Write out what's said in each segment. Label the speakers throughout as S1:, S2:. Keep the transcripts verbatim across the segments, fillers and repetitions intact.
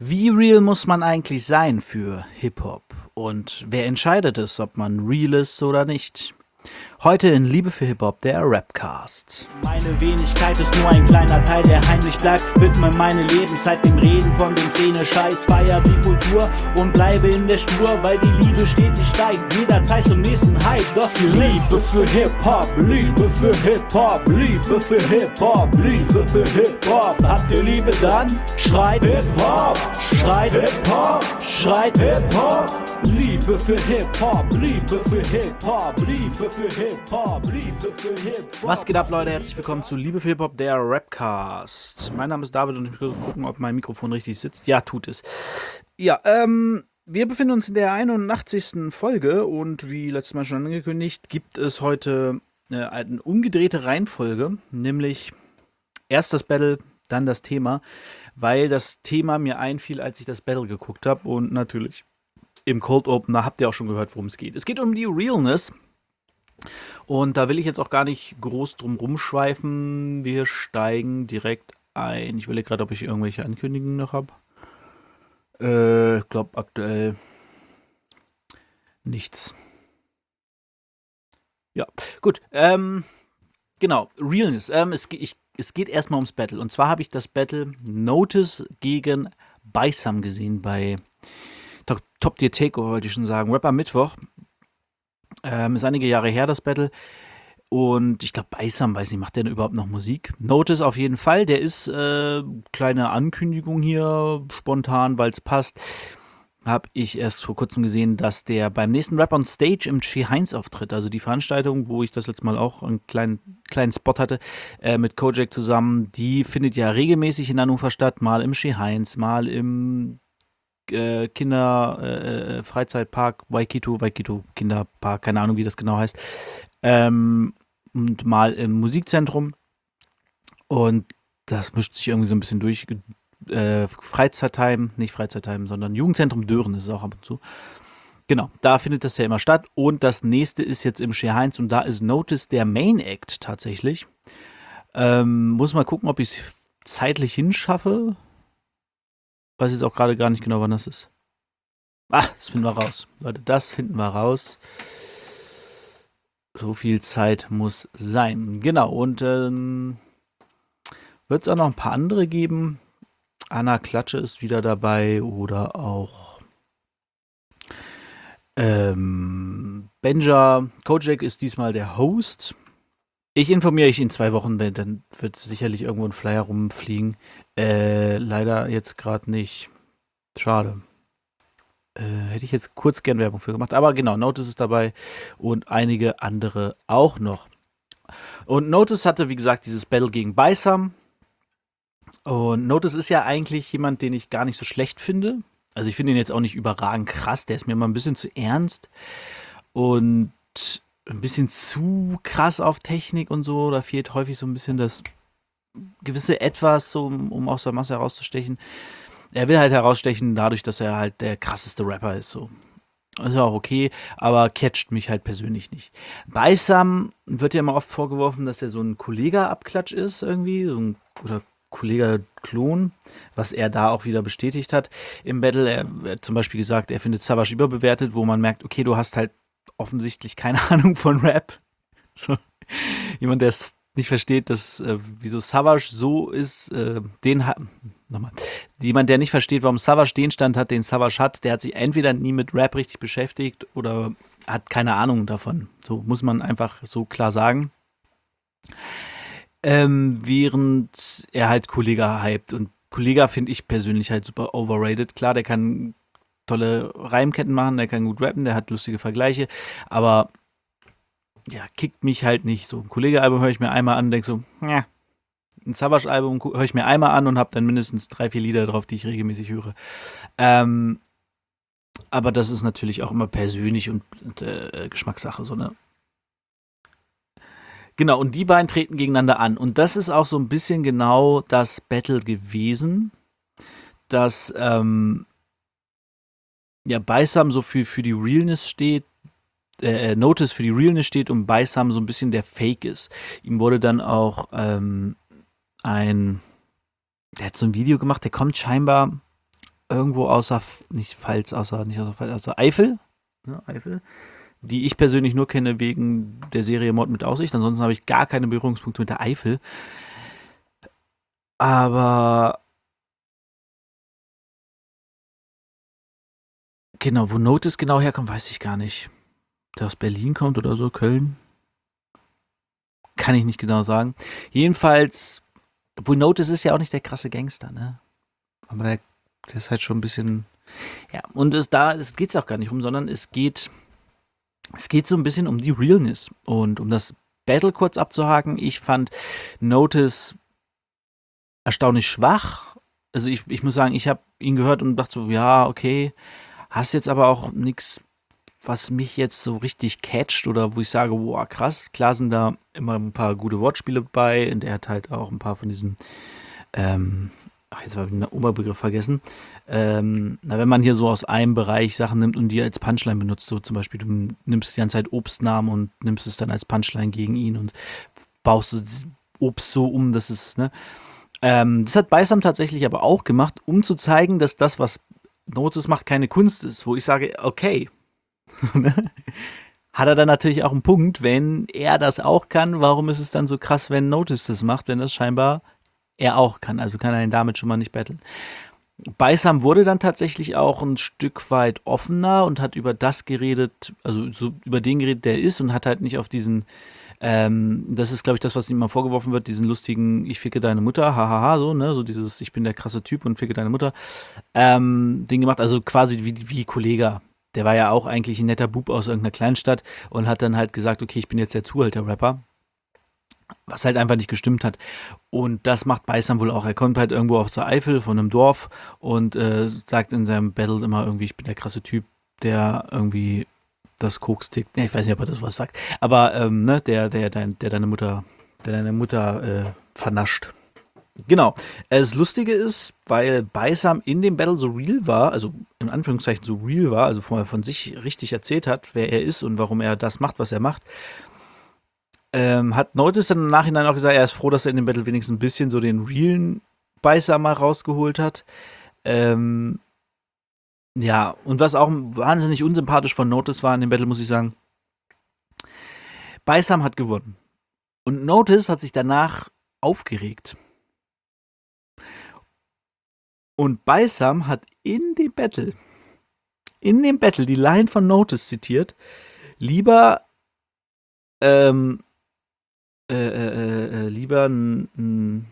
S1: Wie real muss man eigentlich sein für Hip-Hop? Und wer entscheidet es, ob man real ist oder nicht? Heute in Liebe für Hip-Hop, der Rapcast.
S2: Meine Wenigkeit ist nur ein kleiner Teil, der heimlich bleibt. Widme meine Lebenszeit dem Reden von dem Szene-Scheiß. Feier die Kultur und bleibe in der Spur, weil die Liebe stetig steigt. Jederzeit zum nächsten Hype. Das hier Liebe für Hip-Hop, Liebe für Hip-Hop, Liebe für Hip-Hop, Liebe für Hip-Hop. Habt ihr Liebe dann? Schreit Hip-Hop, schreit Hip-Hop, schreit Hip-Hop. Liebe für Hip-Hop, Liebe für Hip-Hop, Liebe für Hip-Hop, Liebe für Hip-Hop.
S1: Was geht ab, Leute? Herzlich willkommen zu Liebe für Hip-Hop, der Rapcast. Mein Name ist David und ich will gucken, ob mein Mikrofon richtig sitzt. Ja, tut es. Ja, ähm, wir befinden uns in der einundachtzigsten Folge und wie letztes Mal schon angekündigt, gibt es heute äh, eine umgedrehte Reihenfolge, nämlich erst das Battle, dann das Thema, weil das Thema mir einfiel, als ich das Battle geguckt habe und natürlich im Cold Opener habt ihr auch schon gehört, worum es geht. Es geht um die Realness. Und da will ich jetzt auch gar nicht groß drum rumschweifen. Wir steigen direkt ein. Ich überlege gerade, ob ich irgendwelche Ankündigungen noch habe. Äh, ich glaube aktuell nichts. Ja, gut. Ähm, genau, Realness. Ähm, es, ich, es geht erstmal ums Battle. Und zwar habe ich das Battle Notice gegen Baisam gesehen bei Top, Top Tier Takeover, wollte ich schon sagen. Rapper Mittwoch. Ähm, ist einige Jahre her, das Battle. Und ich glaube, Baisam, weiß nicht, macht der überhaupt noch Musik? Notice auf jeden Fall. Der ist, äh, kleine Ankündigung hier, spontan, weil es passt. Habe ich erst vor kurzem gesehen, dass der beim nächsten Rap on Stage im Che Heinz auftritt. Also die Veranstaltung, wo ich das letzte Mal auch einen kleinen, kleinen Spot hatte, äh, mit Kojak zusammen, die findet ja regelmäßig in Hannover statt. Mal im Che Heinz, mal im äh, Kinder äh, Freizeitpark Waikito, Waikito Kinderpark, keine Ahnung, wie das genau heißt. Ähm, und mal im Musikzentrum. Und das mischt sich irgendwie so ein bisschen durch. Äh, Freizeitheim, nicht Freizeitheim, sondern Jugendzentrum Dören ist es auch ab und zu. Genau, da findet das ja immer statt. Und das nächste ist jetzt im Che Heinz und da ist Notice der Main Act tatsächlich. Ähm, muss mal gucken, ob ich es zeitlich hinschaffe. Weiß jetzt auch gerade gar nicht genau, wann das ist. Ah, das finden wir raus. Leute, das finden wir raus. So viel Zeit muss sein. Genau, und ähm, wird es auch noch ein paar andere geben. Anna Klatsche ist wieder dabei oder auch ähm, Benja. Kojak ist diesmal der Host. Ich informiere euch in zwei Wochen, dann wird sicherlich irgendwo ein Flyer rumfliegen. Äh, leider jetzt gerade nicht. Schade. Äh, hätte ich jetzt kurz gern Werbung für gemacht. Aber genau, Notice ist dabei und einige andere auch noch. Und Notice hatte, wie gesagt, dieses Battle gegen Baisam. Und Notice ist ja eigentlich jemand, den ich gar nicht so schlecht finde. Also ich finde ihn jetzt auch nicht überragend krass. Der ist mir immer ein bisschen zu ernst. Und ein bisschen zu krass auf Technik und so. Da fehlt häufig so ein bisschen das gewisse Etwas, so, um, um aus der Masse herauszustechen. Er will halt herausstechen dadurch, dass er halt der krasseste Rapper ist. So. Ist ja auch okay, aber catcht mich halt persönlich nicht. Baisam wird ja immer oft vorgeworfen, dass er so ein Kollega-Abklatsch ist irgendwie. So ein, oder Kollega-Klon, was er da auch wieder bestätigt hat im Battle. Er hat zum Beispiel gesagt, er findet Savage überbewertet, wo man merkt, okay, du hast halt offensichtlich keine Ahnung von Rap. So, jemand, der es nicht versteht, dass äh, wieso Savage so ist, äh, den hat, nochmal, jemand, der nicht versteht, warum Savage den Stand hat, den Savage hat, der hat sich entweder nie mit Rap richtig beschäftigt oder hat keine Ahnung davon. So muss man einfach so klar sagen. Ähm, während er halt Kollega hypt und Kollega finde ich persönlich halt super overrated. Klar, der kann tolle Reimketten machen, der kann gut rappen, der hat lustige Vergleiche, aber ja, kickt mich halt nicht. So ein Kollege-Album höre ich mir einmal an und denke so, ja, ein Savage-Album höre ich mir einmal an und habe dann mindestens drei, vier Lieder drauf, die ich regelmäßig höre. Ähm, aber das ist natürlich auch immer persönlich und, und äh, Geschmackssache, so, ne? Genau, und die beiden treten gegeneinander an. Und das ist auch so ein bisschen genau das Battle gewesen, dass ähm, ja, Baisam so für, für die Realness steht, äh, Notice für die Realness steht und Baisam so ein bisschen der Fake ist. Ihm wurde dann auch ähm, ein, der hat so ein Video gemacht, der kommt scheinbar irgendwo außer, nicht Pfalz, außer, nicht außer Pfalz, außer Eifel, ne, Eifel, die ich persönlich nur kenne wegen der Serie Mord mit Aussicht. Ansonsten habe ich gar keine Berührungspunkte mit der Eifel. Aber genau, wo Notice genau herkommt, weiß ich gar nicht. Der aus Berlin kommt oder so, Köln. Kann ich nicht genau sagen. Jedenfalls, obwohl Notice ist ja auch nicht der krasse Gangster, ne? Aber der, der ist halt schon ein bisschen. Ja, und es da, es geht auch gar nicht um, sondern es geht, es geht so ein bisschen um die Realness. Und um das Battle kurz abzuhaken, ich fand Notice erstaunlich schwach. Also ich, ich muss sagen, ich habe ihn gehört und dachte so, ja, okay, hast jetzt aber auch nichts, was mich jetzt so richtig catcht oder wo ich sage, boah, krass. Klar sind da immer ein paar gute Wortspiele bei und er hat halt auch ein paar von diesen, ähm, ach, jetzt habe ich den Oberbegriff vergessen. Ähm, na, wenn man hier so aus einem Bereich Sachen nimmt und die als Punchline benutzt, so zum Beispiel, du nimmst die ganze Zeit Obstnamen und nimmst es dann als Punchline gegen ihn und baust das Obst so um, dass es, ne? Ähm, das hat Beisam tatsächlich aber auch gemacht, um zu zeigen, dass das, was Notice macht, keine Kunst ist, wo ich sage, okay, hat er dann natürlich auch einen Punkt, wenn er das auch kann, warum ist es dann so krass, wenn Notice das macht, wenn das scheinbar er auch kann, also kann er ihn damit schon mal nicht battlen. Beisam wurde dann tatsächlich auch ein Stück weit offener und hat über das geredet, also so über den geredet, der ist und hat halt nicht auf diesen, ähm, das ist glaube ich das, was ihm mal vorgeworfen wird, diesen lustigen, ich ficke deine Mutter, hahaha, so, ne, so dieses, ich bin der krasse Typ und ficke deine Mutter, ähm, Ding gemacht, also quasi wie, wie Kollega. Der war ja auch eigentlich ein netter Bub aus irgendeiner Kleinstadt und hat dann halt gesagt, okay, ich bin jetzt der Zuhälter-Rapper. Was halt einfach nicht gestimmt hat. Und das macht Beisam wohl auch. Er kommt halt irgendwo auf zur Eifel von einem Dorf und äh, sagt in seinem Battle immer irgendwie, ich bin der krasse Typ, der irgendwie das Koks tickt. Nee, ich weiß nicht, ob er das was sagt. Aber ähm, ne, der, der, der, der deine Mutter, der deine Mutter äh, vernascht. Genau. Äh, Das Lustige ist, weil Beisam in dem Battle so real war, also in Anführungszeichen so real war, also vorher von sich richtig erzählt hat, wer er ist und warum er das macht, was er macht, ähm, hat Notice dann im Nachhinein auch gesagt, er ist froh, dass er in dem Battle wenigstens ein bisschen so den realen Beisam mal rausgeholt hat. Ähm, ja, und was auch wahnsinnig unsympathisch von Notice war in dem Battle, muss ich sagen, Beisam hat gewonnen. Und Notice hat sich danach aufgeregt. Und Beisam hat in dem Battle, in dem Battle die Line von Notice zitiert, lieber, ähm, äh, äh, äh, lieber ein, ein,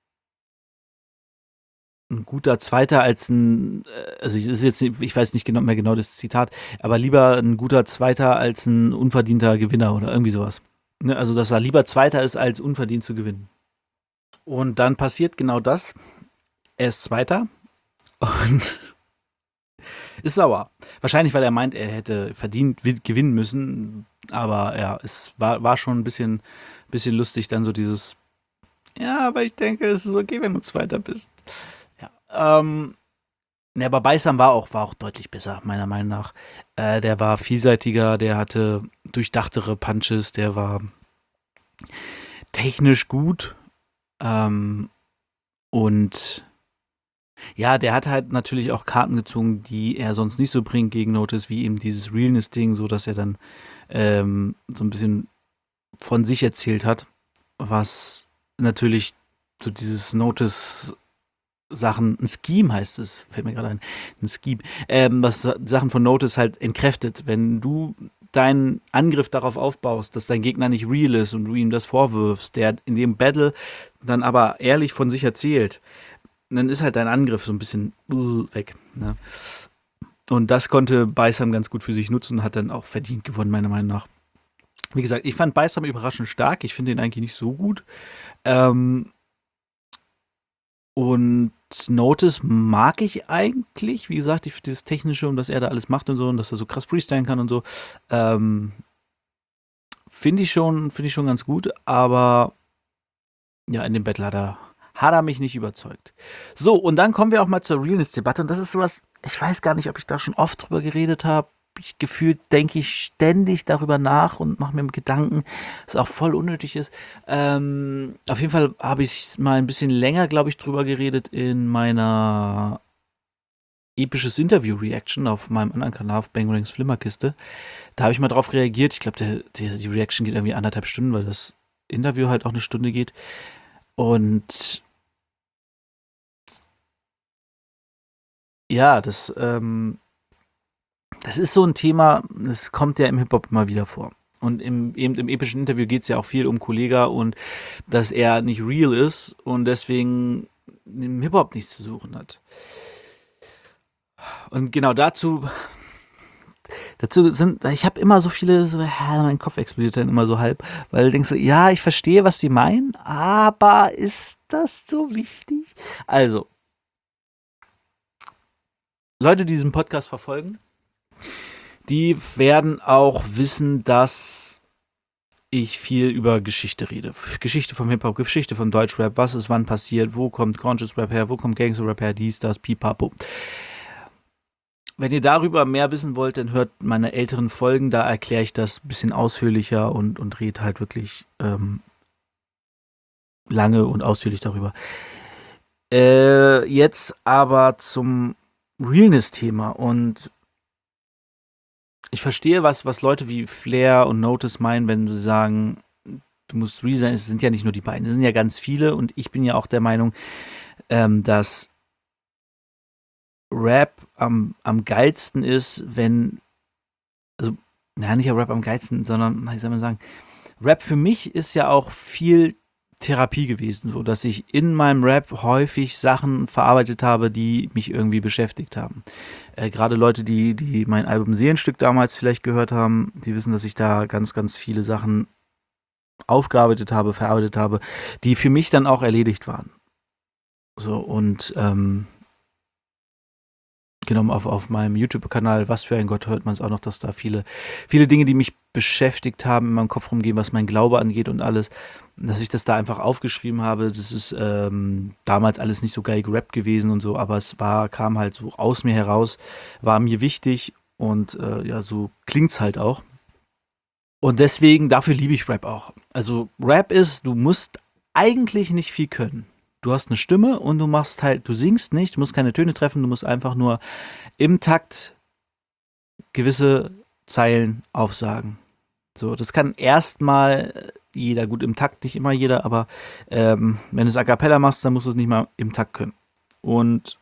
S1: ein guter Zweiter als ein, äh, also ich, ist jetzt, ich weiß nicht genau, mehr genau das Zitat, aber lieber ein guter Zweiter als ein unverdienter Gewinner oder irgendwie sowas. Ne, also, dass er lieber Zweiter ist, als unverdient zu gewinnen. Und dann passiert genau das. Er ist Zweiter und ist sauer. Wahrscheinlich, weil er meint, er hätte verdient wi- gewinnen müssen. Aber ja, es war, war schon ein bisschen, bisschen lustig, dann so dieses, ja, aber ich denke, es ist okay, wenn du Zweiter bist. Ja, ähm, ne, aber Beisam war auch, war auch deutlich besser, meiner Meinung nach. Äh, der war vielseitiger, der hatte durchdachtere Punches, der war technisch gut. Ähm, und ja, der hat halt natürlich auch Karten gezogen, die er sonst nicht so bringt gegen Notice, wie eben dieses Realness-Ding, so dass er dann ähm, so ein bisschen von sich erzählt hat, was natürlich so dieses Notice-Sachen, ein Scheme heißt es, fällt mir gerade ein, ein Scheme, ähm, was Sa- Sachen von Notice halt entkräftet. Wenn du deinen Angriff darauf aufbaust, dass dein Gegner nicht real ist und du ihm das vorwirfst, der in dem Battle dann aber ehrlich von sich erzählt, dann ist halt dein Angriff so ein bisschen äh, weg. Ne? Und das konnte Beisam ganz gut für sich nutzen und hat dann auch verdient gewonnen, meiner Meinung nach. Wie gesagt, ich fand Beisam überraschend stark. Ich finde ihn eigentlich nicht so gut. Ähm, und Notice mag ich eigentlich. Wie gesagt, ich finde das Technische und was er da alles macht und so und dass er so krass freestylen kann und so. Ähm, finde ich schon, finde ich schon ganz gut. Aber ja, in dem Battle hat er, hat er mich nicht überzeugt. So, und dann kommen wir auch mal zur Realness-Debatte. Und das ist sowas, ich weiß gar nicht, ob ich da schon oft drüber geredet habe. Ich gefühlt denke ich ständig darüber nach und mache mir Gedanken, was auch voll unnötig ist. Ähm, auf jeden Fall habe ich mal ein bisschen länger, glaube ich, drüber geredet in meiner episches Interview-Reaction auf meinem anderen Kanal, auf Bangerangs Flimmerkiste. Da habe ich mal drauf reagiert. Ich glaube, der, der, die Reaction geht irgendwie anderthalb Stunden, weil das Interview halt auch eine Stunde geht. Und ja, das, ähm, das ist so ein Thema, das kommt ja im Hip-Hop immer wieder vor. Und im, eben im epischen Interview geht es ja auch viel um Kollega und dass er nicht real ist und deswegen im Hip-Hop nichts zu suchen hat. Und genau dazu, dazu sind, ich habe immer so viele, so, ja, mein Kopf explodiert dann immer so halb, weil du denkst so, ja, ich verstehe, was die meinen, aber ist das so wichtig? Also, Leute, die diesen Podcast verfolgen, die werden auch wissen, dass ich viel über Geschichte rede. Geschichte vom Hip-Hop, Geschichte vom Deutschrap, was ist wann passiert, wo kommt Conscious Rap her, wo kommt Gangster Rap her, dies, das, pipapo. Wenn ihr darüber mehr wissen wollt, dann hört meine älteren Folgen, da erkläre ich das ein bisschen ausführlicher und, und rede halt wirklich ähm, lange und ausführlich darüber. Äh, jetzt aber zum Realness-Thema und ich verstehe, was, was Leute wie Flair und Notice meinen, wenn sie sagen, du musst real sein. Es sind ja nicht nur die beiden, es sind ja ganz viele und ich bin ja auch der Meinung, ähm, dass Rap am, am geilsten ist, wenn, also, naja, nicht Rap am geilsten, sondern, wie soll man sagen, Rap für mich ist ja auch viel Therapie gewesen, so dass ich in meinem Rap häufig Sachen verarbeitet habe, die mich irgendwie beschäftigt haben. Äh, Gerade Leute, die, die mein Album Seelenstück damals vielleicht gehört haben, die wissen, dass ich da ganz, ganz viele Sachen aufgearbeitet habe, verarbeitet habe, die für mich dann auch erledigt waren. So, und ähm, genommen auf, auf meinem YouTube-Kanal, was für ein Gott, hört man es auch noch, dass da viele, viele Dinge, die mich beschäftigt haben, in meinem Kopf rumgehen, was mein Glaube angeht und alles, dass ich das da einfach aufgeschrieben habe. Das ist ähm, damals alles nicht so geil gerappt gewesen und so, aber es war, kam halt so aus mir heraus, war mir wichtig und äh, ja, so klingt's halt auch. Und deswegen, dafür liebe ich Rap auch. Also Rap ist, du musst eigentlich nicht viel können. Du hast eine Stimme und du machst halt, du singst nicht, du musst keine Töne treffen, du musst einfach nur im Takt gewisse Zeilen aufsagen. So, das kann erstmal jeder, gut im Takt nicht immer jeder, aber ähm, wenn du es a cappella machst, dann musst du es nicht mal im Takt können. Und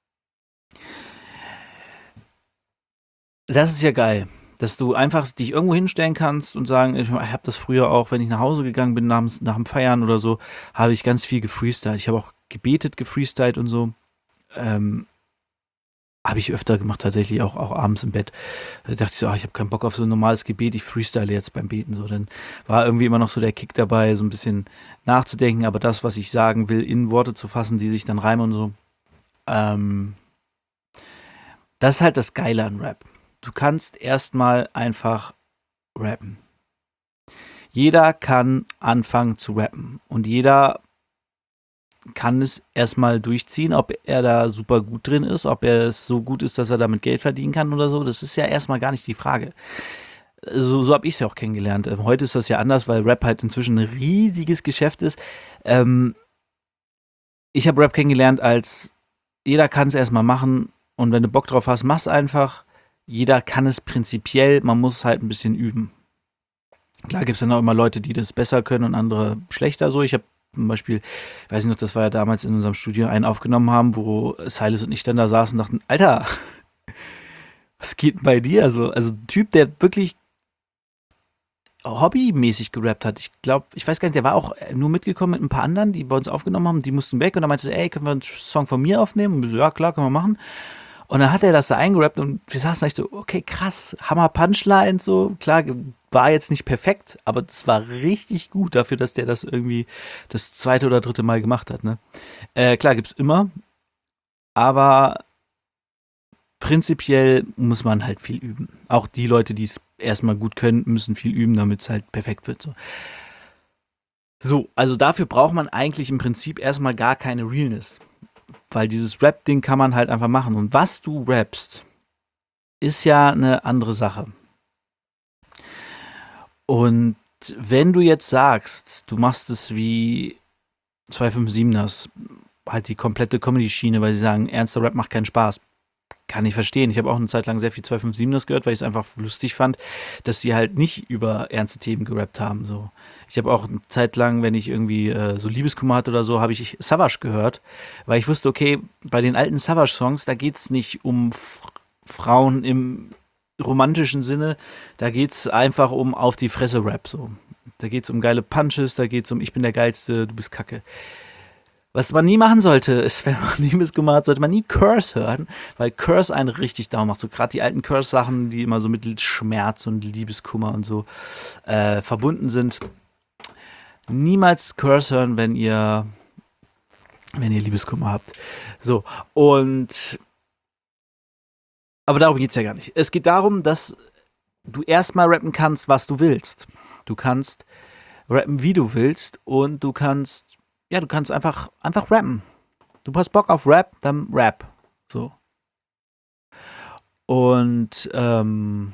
S1: das ist ja geil, dass du einfach dich irgendwo hinstellen kannst und sagen, ich habe das früher auch, wenn ich nach Hause gegangen bin nach, dem- nach dem Feiern oder so, habe ich ganz viel gefreestylt. Ich habe auch gebetet, gefreestylt und so. Ähm, habe ich öfter gemacht, tatsächlich auch, auch abends im Bett. Da dachte ich so, ah, ich habe keinen Bock auf so ein normales Gebet, ich freestyle jetzt beim Beten. So, dann war irgendwie immer noch so der Kick dabei, so ein bisschen nachzudenken, aber das, was ich sagen will, in Worte zu fassen, die sich dann reimen und so. Ähm, das ist halt das Geile an Rap. Du kannst erstmal einfach rappen. Jeder kann anfangen zu rappen und jeder kann es erstmal durchziehen, ob er da super gut drin ist, ob er es so gut ist, dass er damit Geld verdienen kann oder so. Das ist ja erstmal gar nicht die Frage. So, so habe ich es ja auch kennengelernt. Ähm, Heute ist das ja anders, weil Rap halt inzwischen ein riesiges Geschäft ist. Ähm, ich habe Rap kennengelernt als jeder kann es erstmal machen und wenn du Bock drauf hast, mach's einfach. Jeder kann es prinzipiell, man muss halt ein bisschen üben. Klar gibt es dann auch immer Leute, die das besser können und andere schlechter so. Ich habe zum Beispiel, weiß ich noch, das war ja damals in unserem Studio, einen aufgenommen haben, wo Silas und ich dann da saßen und dachten, Alter, was geht denn bei dir? Also, also ein Typ, der wirklich hobbymäßig gerappt hat. Ich glaube, ich weiß gar nicht, der war auch nur mitgekommen mit ein paar anderen, die bei uns aufgenommen haben, die mussten weg und dann meinte er, ey, können wir einen Song von mir aufnehmen? Und wir so, ja, klar, können wir machen. Und dann hat er das da eingerappt und wir saßen echt so, okay, krass, Hammer Punchlines, so, klar, war jetzt nicht perfekt, aber es war richtig gut dafür, dass der das irgendwie das zweite oder dritte Mal gemacht hat, ne? Äh, klar, gibt's immer, aber prinzipiell muss man halt viel üben. Auch die Leute, die es erstmal gut können, müssen viel üben, damit es halt perfekt wird, so. So, also dafür braucht man eigentlich im Prinzip erstmal gar keine Realness. Weil dieses Rap-Ding kann man halt einfach machen. Und was du rappst, ist ja eine andere Sache. Und wenn du jetzt sagst, du machst es wie zwei fünf sieben ers, halt die komplette Comedy-Schiene, weil sie sagen, ernster Rap macht keinen Spaß. kann ich verstehen. Ich habe auch eine Zeit lang sehr viel zwei fünf sieben gehört, weil ich es einfach lustig fand, dass sie halt nicht über ernste Themen gerappt haben. So. Ich habe auch eine Zeit lang, wenn ich irgendwie äh, so Liebeskummer hatte oder so, habe ich Savage gehört, weil ich wusste, okay, bei den alten Savage-Songs, da geht es nicht um F Frauen im romantischen Sinne, da geht es einfach um auf die Fresse Rap. So. Da geht es um geile Punches, da geht es um ich bin der Geilste, du bist Kacke. Was man nie machen sollte, ist, wenn man Liebeskummer hat, sollte man nie Curse hören, weil Curse einen richtig down macht. So gerade die alten Curse-Sachen, die immer so mit Schmerz und Liebeskummer und so äh, verbunden sind. Niemals Curse hören, wenn ihr, wenn ihr Liebeskummer habt. So, und aber darum geht's ja gar nicht. Es geht darum, dass du erstmal rappen kannst, was du willst. Du kannst rappen, wie du willst, und du kannst ja, du kannst einfach, einfach rappen. Du hast Bock auf Rap, dann Rap. So. Und ähm,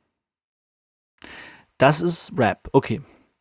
S1: das ist Rap. Okay.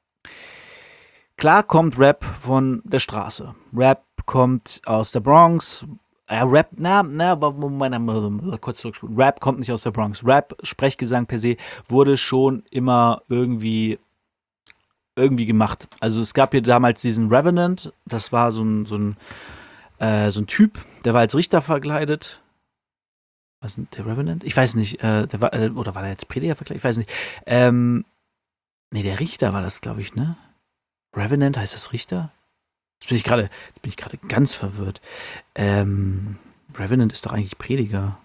S1: Klar kommt Rap von der Straße. Rap kommt aus der Bronx. Äh, Rap, na, na, aber Moment, kurz zurückspulen. Rap kommt nicht aus der Bronx. Rap, Sprechgesang per se, wurde schon immer irgendwie irgendwie gemacht. Also es gab hier damals diesen Revenant, das war so ein, so ein, äh, so ein Typ, der war als Richter verkleidet. Was ist denn der Revenant? Ich weiß nicht, äh, der war, äh, oder war der jetzt Prediger verkleidet? Ich weiß nicht. Ähm, nee, der Richter war das, glaube ich, ne? Revenant, heißt das Richter? Jetzt bin ich gerade, bin ich gerade ganz verwirrt. Ähm, Revenant ist doch eigentlich Prediger.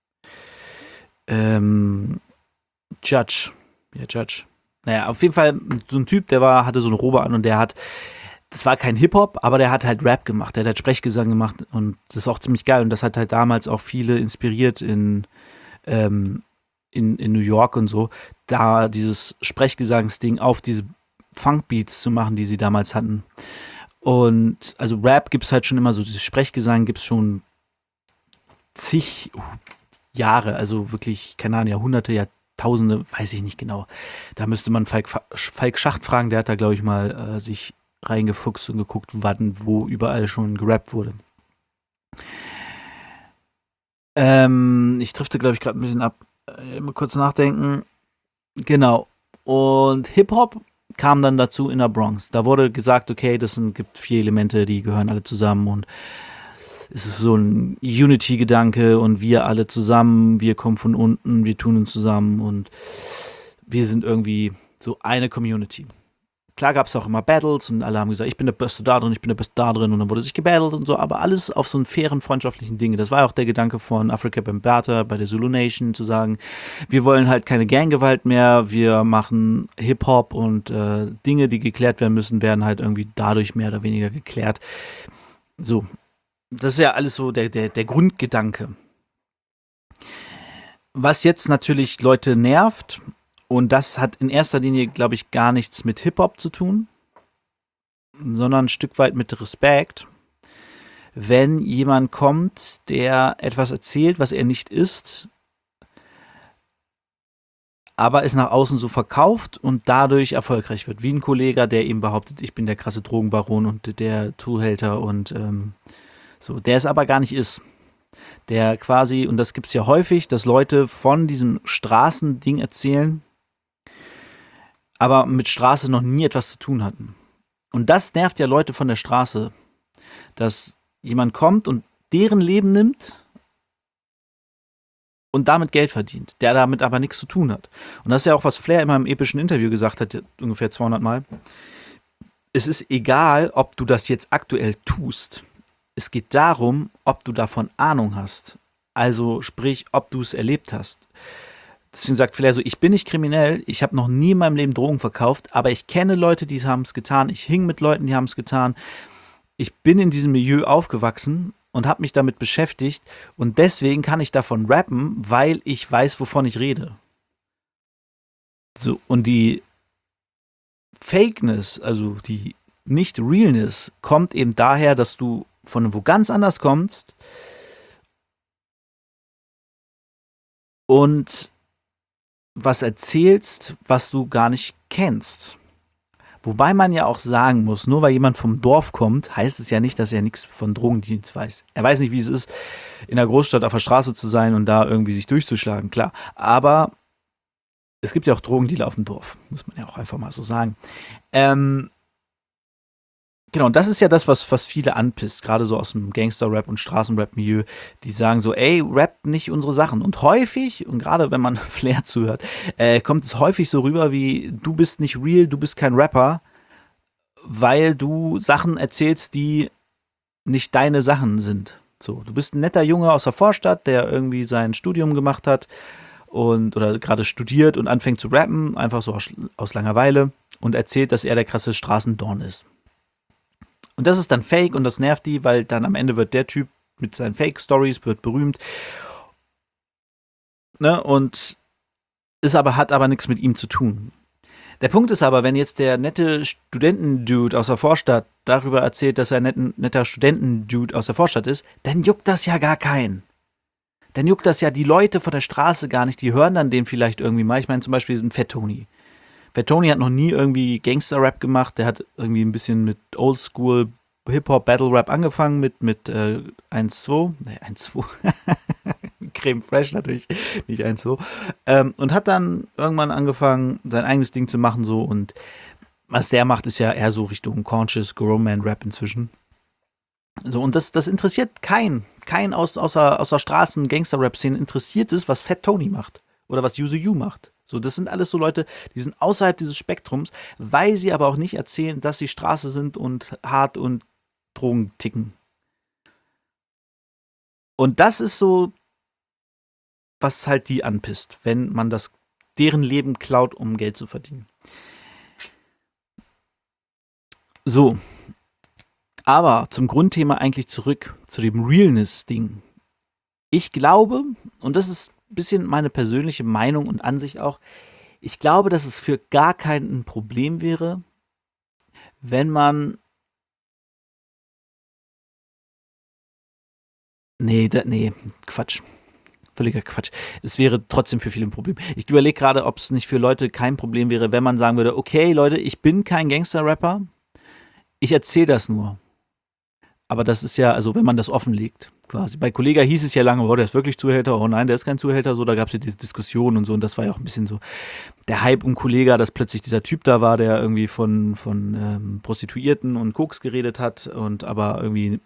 S1: Ähm, Judge. Ja, Judge. Naja, auf jeden Fall so ein Typ, der war, hatte so eine Robe an und der hat, das war kein Hip-Hop, aber der hat halt Rap gemacht, der hat halt Sprechgesang gemacht und das ist auch ziemlich geil und das hat halt damals auch viele inspiriert in, ähm, in, in New York und so, da dieses Sprechgesangsding auf diese Funkbeats zu machen, die sie damals hatten. Und also Rap gibt es halt schon immer so, dieses Sprechgesang gibt es schon zig Jahre, also wirklich, keine Ahnung, Jahrhunderte, Jahrtausende, weiß ich nicht genau. Da müsste man Falk, Falk Schacht fragen, der hat da, glaube ich, mal äh, sich reingefuchst und geguckt, wann, wo überall schon gerappt wurde. Ähm, ich drifte, glaube ich, gerade ein bisschen ab. Äh, mal kurz nachdenken. Genau. Und Hip-Hop kam dann dazu in der Bronx. Da wurde gesagt, okay, das sind, gibt vier Elemente, die gehören alle zusammen und es ist so ein Unity-Gedanke und wir alle zusammen, wir kommen von unten, wir tun uns zusammen und wir sind irgendwie so eine Community. Klar gab es auch immer Battles und alle haben gesagt, ich bin der Beste da drin, ich bin der Beste da drin und dann wurde sich gebattelt und so, aber alles auf so einen fairen, freundschaftlichen Dinge. Das war auch der Gedanke von Afrika Bambaataa bei der Zulu Nation, zu sagen, wir wollen halt keine Ganggewalt mehr, wir machen Hip-Hop und äh, Dinge, die geklärt werden müssen, werden halt irgendwie dadurch mehr oder weniger geklärt. So, das ist ja alles so der, der, der Grundgedanke. Was jetzt natürlich Leute nervt, und das hat in erster Linie, glaube ich, gar nichts mit Hip-Hop zu tun, sondern ein Stück weit mit Respekt. Wenn jemand kommt, der etwas erzählt, was er nicht ist, aber es nach außen so verkauft und dadurch erfolgreich wird. Wie ein Kollege, der eben behauptet, ich bin der krasse Drogenbaron und der Zuhälter und ähm, so, der es aber gar nicht ist. Der quasi, und das gibt es ja häufig, dass Leute von diesem Straßending erzählen, aber mit Straße noch nie etwas zu tun hatten. Und das nervt ja Leute von der Straße, dass jemand kommt und deren Leben nimmt und damit Geld verdient, der damit aber nichts zu tun hat. Und das ist ja auch, was Flair immer im epischen Interview gesagt hat, ungefähr zweihundert Mal. Es ist egal, ob du das jetzt aktuell tust. Es geht darum, ob du davon Ahnung hast. Also sprich, ob du es erlebt hast. Deswegen sagt Flair so, ich bin nicht kriminell, ich habe noch nie in meinem Leben Drogen verkauft, aber ich kenne Leute, die haben es getan, ich hing mit Leuten, die haben es getan. Ich bin in diesem Milieu aufgewachsen und habe mich damit beschäftigt und deswegen kann ich davon rappen, weil ich weiß, wovon ich rede. So, und die Fakeness, also die Nicht-Realness, kommt eben daher, dass du von wo ganz anders kommst und was erzählst, was du gar nicht kennst. Wobei man ja auch sagen muss, nur weil jemand vom Dorf kommt, heißt es ja nicht, dass er nichts von Drogendienst weiß. Er weiß nicht, wie es ist, in der Großstadt auf der Straße zu sein und da irgendwie sich durchzuschlagen, klar. Aber es gibt ja auch Drogendealer auf dem Dorf, muss man ja auch einfach mal so sagen. Ähm, genau, und das ist ja das, was, was viele anpisst, gerade so aus dem Gangster-Rap und Straßenrap-Milieu, die sagen so, ey, rap nicht unsere Sachen. Und häufig, und gerade wenn man Flair zuhört, äh, kommt es häufig so rüber wie, du bist nicht real, du bist kein Rapper, weil du Sachen erzählst, die nicht deine Sachen sind. So, du bist ein netter Junge aus der Vorstadt, der irgendwie sein Studium gemacht hat und oder gerade studiert und anfängt zu rappen, einfach so aus, aus Langeweile und erzählt, dass er der krasse Straßendorn ist. Und das ist dann fake und das nervt die, weil dann am Ende wird der Typ mit seinen Fake-Stories wird berühmt, ne, und ist aber, hat aber nichts mit ihm zu tun. Der Punkt ist aber, wenn jetzt der nette Studentendude aus der Vorstadt darüber erzählt, dass er ein netter Studentendude aus der Vorstadt ist, dann juckt das ja gar keinen. Dann juckt das ja die Leute von der Straße gar nicht, die hören dann den vielleicht irgendwie mal. Ich meine zum Beispiel diesen Fat Tony. Fat Tony hat noch nie irgendwie Gangster-Rap gemacht, der hat irgendwie ein bisschen mit Oldschool Hip-Hop-Battle-Rap angefangen mit, mit äh, eins zwei, ne, eins zwei, Creme Fresh natürlich, nicht eins zwei, ähm, und hat dann irgendwann angefangen, sein eigenes Ding zu machen so und was der macht, ist ja eher so Richtung Conscious Grown-Man-Rap inzwischen. So, und das, das interessiert keinen, keinen aus, außer, außer Straßen-Gangster-Rap-Szenen interessiert es, was Fat Tony macht oder was Yuzu Yu macht. So, das sind alles so Leute, die sind außerhalb dieses Spektrums, weil sie aber auch nicht erzählen, dass sie Straße sind und hart und Drogen ticken. Und das ist so, was halt die anpisst, wenn man das deren Leben klaut, um Geld zu verdienen. So. Aber zum Grundthema eigentlich zurück, zu dem Realness-Ding. Ich glaube, und das ist ein bisschen meine persönliche Meinung und Ansicht auch, ich glaube, dass es für gar kein Problem wäre, wenn man Nee, da, nee, Quatsch. Völliger Quatsch. Es wäre trotzdem für viele ein Problem. Ich überlege gerade, ob es nicht für Leute kein Problem wäre, wenn man sagen würde, okay, Leute, ich bin kein Gangster-Rapper, ich erzähle das nur. Aber das ist ja, also wenn man das offenlegt, quasi. Bei Kollega hieß es ja lange, oh, der ist wirklich Zuhälter, oh nein, der ist kein Zuhälter, so, da gab es ja diese Diskussion und so, und das war ja auch ein bisschen so der Hype um Kollega, dass plötzlich dieser Typ da war, der irgendwie von, von ähm, Prostituierten und Koks geredet hat und aber irgendwie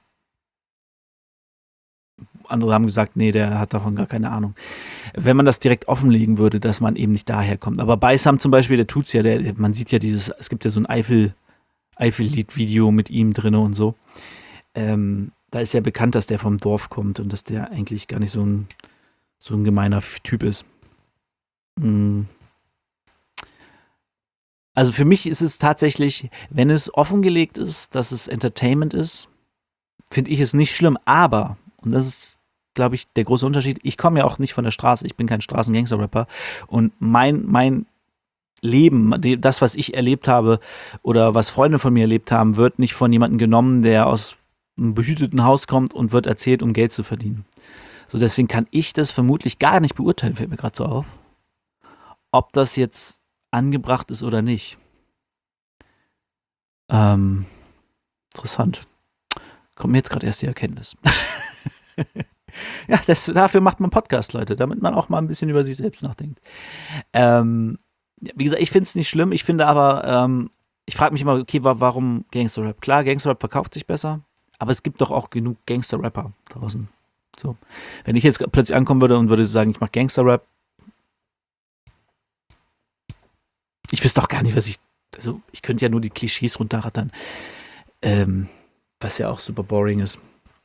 S1: andere haben gesagt, nee, der hat davon gar keine Ahnung. Wenn man das direkt offenlegen würde, dass man eben nicht daher kommt. Aber Baysam zum Beispiel, der tut's ja, der, man sieht ja dieses, es gibt ja so ein Eifel, Eifel-Lied-Video mit ihm drin und so. Ähm, da ist ja bekannt, dass der vom Dorf kommt und dass der eigentlich gar nicht so ein, so ein gemeiner Typ ist. Mhm. Also für mich ist es tatsächlich, wenn es offengelegt ist, dass es Entertainment ist, finde ich es nicht schlimm, aber, und das ist, glaube ich, der große Unterschied, ich komme ja auch nicht von der Straße, ich bin kein Straßen-Gangster-Rapper und mein, mein Leben, das, was ich erlebt habe oder was Freunde von mir erlebt haben, wird nicht von jemandem genommen, der aus einem behüteten Haus kommt und wird erzählt, um Geld zu verdienen. So, deswegen kann ich das vermutlich gar nicht beurteilen, fällt mir gerade so auf, ob das jetzt angebracht ist oder nicht. Ähm, interessant. Kommt mir jetzt gerade erst die Erkenntnis. Ja, das, dafür macht man Podcast, Leute, damit man auch mal ein bisschen über sich selbst nachdenkt. Ähm, wie gesagt, ich finde es nicht schlimm, ich finde aber, ähm, ich frage mich immer, okay, wa- warum Gangster-Rap? Klar, Gangster-Rap verkauft sich besser, aber es gibt doch auch genug Gangster-Rapper draußen. So. Wenn ich jetzt plötzlich ankommen würde und würde sagen, ich mache Gangster-Rap, ich wüsste auch gar nicht, was ich, also ich könnte ja nur die Klischees runterrattern, ähm, was ja auch super boring ist.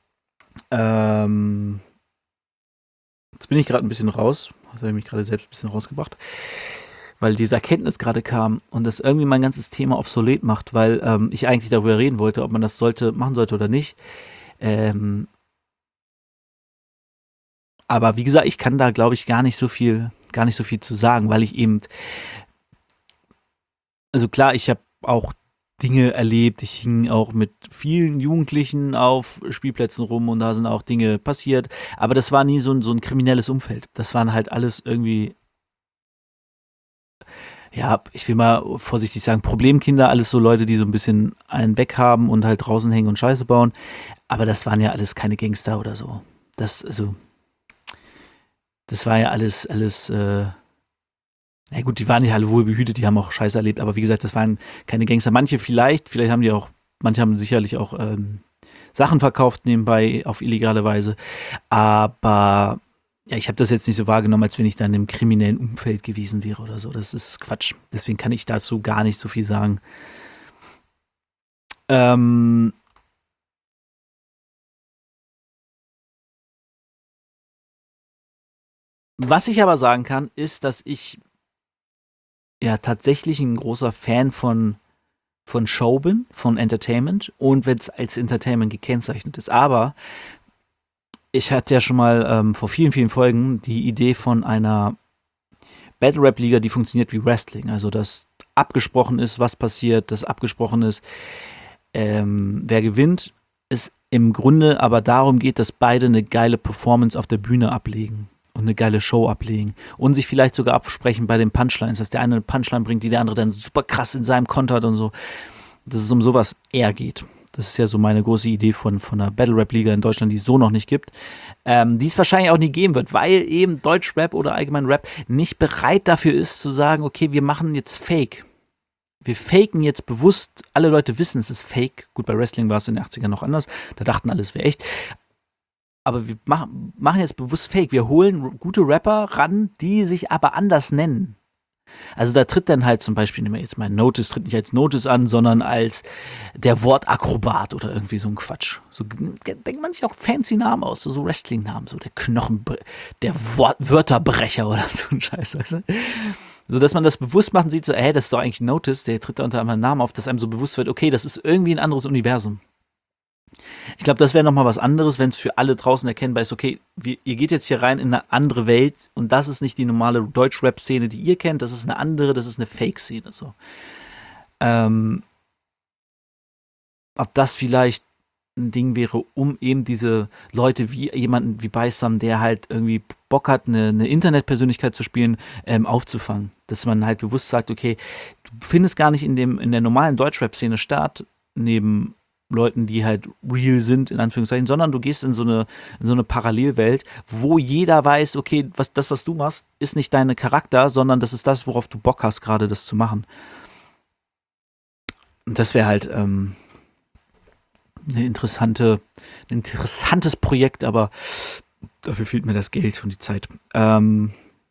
S1: Ähm, jetzt bin ich gerade ein bisschen raus, das habe ich mich gerade selbst ein bisschen rausgebracht, weil diese Erkenntnis gerade kam und das irgendwie mein ganzes Thema obsolet macht, weil ähm, ich eigentlich darüber reden wollte, ob man das sollte, machen sollte oder nicht. Ähm, aber wie gesagt, ich kann da, glaube ich, gar nicht so viel, gar nicht so viel zu sagen, weil ich eben, also klar, ich habe auch Dinge erlebt. Ich hing auch mit vielen Jugendlichen auf Spielplätzen rum und da sind auch Dinge passiert. Aber das war nie so ein, so ein kriminelles Umfeld. Das waren halt alles irgendwie ja, ich will mal vorsichtig sagen, Problemkinder, alles so Leute, die so ein bisschen einen weg haben und halt draußen hängen und Scheiße bauen. Aber das waren ja alles keine Gangster oder so. Das, also, das war ja alles, alles, äh, na gut, die waren ja alle wohl behütet, die haben auch Scheiße erlebt, aber wie gesagt, das waren keine Gangster. Manche vielleicht, vielleicht haben die auch, manche haben sicherlich auch ähm, Sachen verkauft nebenbei auf illegale Weise. Aber ja, ich habe das jetzt nicht so wahrgenommen, als wenn ich dann im kriminellen Umfeld gewesen wäre oder so. Das ist Quatsch. Deswegen kann ich dazu gar nicht so viel sagen. Ähm, was ich aber sagen kann, ist, dass ich ja tatsächlich ein großer Fan von, von Show bin, von Entertainment und wenn es als Entertainment gekennzeichnet ist. Aber ich hatte ja schon mal ähm, vor vielen, vielen Folgen die Idee von einer Battle-Rap-Liga, die funktioniert wie Wrestling. Also, dass abgesprochen ist, was passiert, dass abgesprochen ist, ähm, wer gewinnt. Es im Grunde aber darum geht, dass beide eine geile Performance auf der Bühne ablegen und eine geile Show ablegen und sich vielleicht sogar absprechen bei den Punchlines, dass der eine eine Punchline bringt, die der andere dann super krass in seinem kontert und so. Dass es um sowas eher geht. Das ist ja so meine große Idee von, von einer Battle-Rap-Liga in Deutschland, die es so noch nicht gibt. Ähm, die es wahrscheinlich auch nie geben wird, weil eben Deutsch-Rap oder allgemein Rap nicht bereit dafür ist, zu sagen, okay, wir machen jetzt Fake. Wir faken jetzt bewusst, alle Leute wissen, es ist Fake. Gut, bei Wrestling war es in den achtzigern noch anders, da dachten alle, es wäre echt. Aber wir machen, machen jetzt bewusst Fake. Wir holen gute Rapper ran, die sich aber anders nennen. Also da tritt dann halt zum Beispiel, nehmen wir jetzt mal Notice, tritt nicht als Notice an, sondern als der Wortakrobat oder irgendwie so ein Quatsch. So denkt man sich auch fancy Namen aus, so, so Wrestling-Namen, so der Knochen, der Wort Wörterbrecher oder so ein Scheiß, weißt du? So dass man das bewusst macht und sieht so, hey, das ist doch eigentlich Notice, der tritt da unter einem Namen auf, dass einem so bewusst wird, okay, das ist irgendwie ein anderes Universum. Ich glaube, das wäre nochmal was anderes, wenn es für alle draußen erkennbar ist, okay, wir, ihr geht jetzt hier rein in eine andere Welt und das ist nicht die normale Deutsch-Rap-Szene, die ihr kennt, das ist eine andere, das ist eine Fake-Szene. So. Ähm, ob das vielleicht ein Ding wäre, um eben diese Leute wie jemanden wie Beisam, der halt irgendwie Bock hat, eine, eine Internetpersönlichkeit zu spielen, ähm, aufzufangen. Dass man halt bewusst sagt, okay, du findest gar nicht in, dem, in der normalen Deutsch-Rap-Szene statt, neben Leuten, die halt real sind, in Anführungszeichen, sondern du gehst in so eine, in so eine Parallelwelt, wo jeder weiß, okay, was, das, was du machst, ist nicht dein Charakter, sondern das ist das, worauf du Bock hast, gerade das zu machen. Und das wäre halt ähm, eine interessante, ein interessantes Projekt, aber dafür fehlt mir das Geld und die Zeit. Ähm,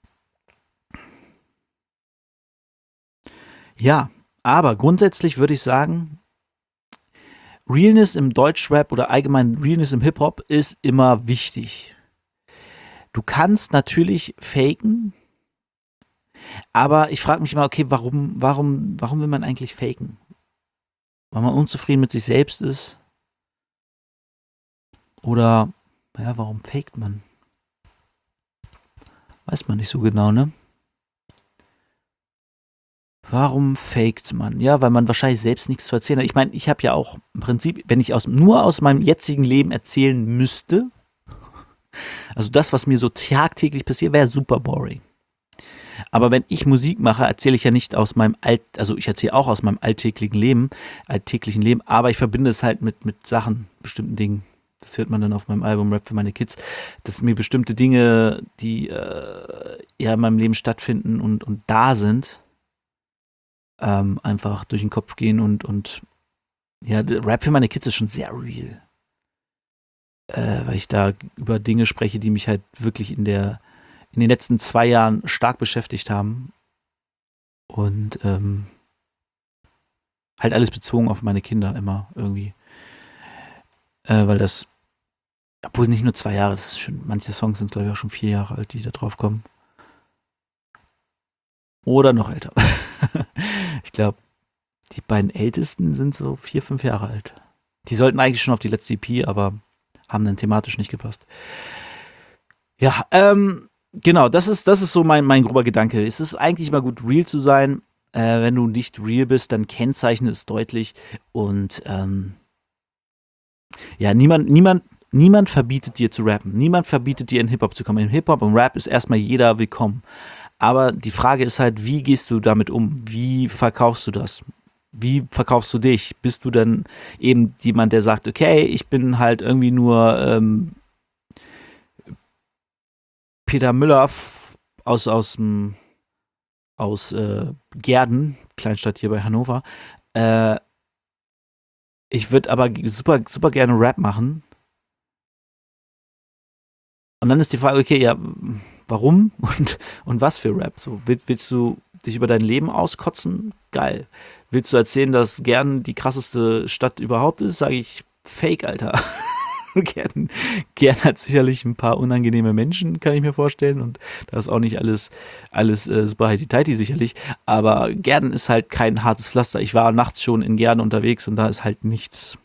S1: ja, aber grundsätzlich würde ich sagen, Realness im Deutschrap oder allgemein Realness im Hip-Hop ist immer wichtig. Du kannst natürlich faken, aber ich frage mich immer, okay, warum, warum, warum will man eigentlich faken? Weil man unzufrieden mit sich selbst ist? Oder, ja, warum faked man? Weiß man nicht so genau, ne? Warum faked man? Ja, weil man wahrscheinlich selbst nichts zu erzählen hat. Ich meine, ich habe ja auch im Prinzip, wenn ich aus, nur aus meinem jetzigen Leben erzählen müsste, also das, was mir so tagtäglich passiert, wäre super boring. Aber wenn ich Musik mache, erzähle ich ja nicht aus meinem Alt, also ich erzähle auch aus meinem alltäglichen Leben, alltäglichen Leben, aber ich verbinde es halt mit, mit Sachen, bestimmten Dingen. Das hört man dann auf meinem Album Rap für meine Kids, dass mir bestimmte Dinge, die äh, ja in meinem Leben stattfinden und, und da sind, ähm, einfach durch den Kopf gehen und, und ja, Rap für meine Kids ist schon sehr real. Äh, weil ich da über Dinge spreche, die mich halt wirklich in der in den letzten zwei Jahren stark beschäftigt haben. Und ähm, halt alles bezogen auf meine Kinder immer irgendwie. Äh, weil das, obwohl nicht nur zwei Jahre, das ist schon, manche Songs sind glaube ich auch schon vier Jahre alt, die da drauf kommen. Oder noch älter. Ich glaube, die beiden ältesten sind so vier, fünf Jahre alt. Die sollten eigentlich schon auf die letzte E P, aber haben dann thematisch nicht gepasst. Ja, ähm, genau, das ist, das ist so mein, mein grober Gedanke. Es ist eigentlich immer gut, real zu sein. Äh, wenn du nicht real bist, dann kennzeichne es deutlich. Und ähm, ja, niemand, niemand, niemand verbietet dir zu rappen. Niemand verbietet dir in Hip-Hop zu kommen. In Hip-Hop und Rap ist erstmal jeder willkommen. Aber die Frage ist halt, wie gehst du damit um? Wie verkaufst du das? Wie verkaufst du dich? Bist du dann eben jemand, der sagt, okay, ich bin halt irgendwie nur ähm, Peter Müller f- aus, aus, dem- aus äh, Gehrden, Kleinstadt hier bei Hannover. Äh, ich würde aber g- super, super gerne Rap machen. Und dann ist die Frage, okay, ja, warum und, und was für Rap? So, will, willst du dich über dein Leben auskotzen? Geil. Willst du erzählen, dass Gern die krasseste Stadt überhaupt ist? Sage ich, Fake, Alter. Gern, Gern hat sicherlich ein paar unangenehme Menschen, kann ich mir vorstellen. Und da ist auch nicht alles, alles äh, super heiti sicherlich. Aber Gern ist halt kein hartes Pflaster. Ich war nachts schon in Gern unterwegs und da ist halt nichts.